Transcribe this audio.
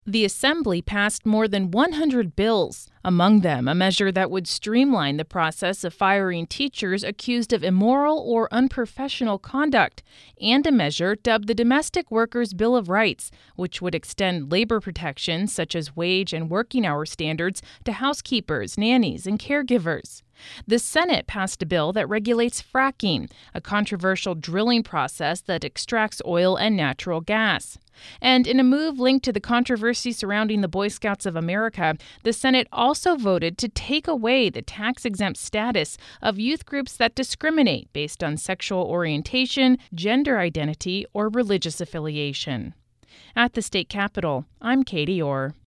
The Assembly passed more than 100 bills, among them a measure that would streamline the process of firing teachers accused of immoral or unprofessional conduct, and a measure dubbed the Domestic Workers' Bill of Rights, which would extend labor protections such as wage and working hour standards to housekeepers, nannies, and caregivers. The Senate passed a bill that regulates fracking, a controversial drilling process that extracts oil and natural gas. And in a move linked to the controversy surrounding the Boy Scouts of America, the Senate also voted to take away the tax-exempt status of youth groups that discriminate based on sexual orientation, gender identity, or religious affiliation. At the state capitol, I'm Katie Orr.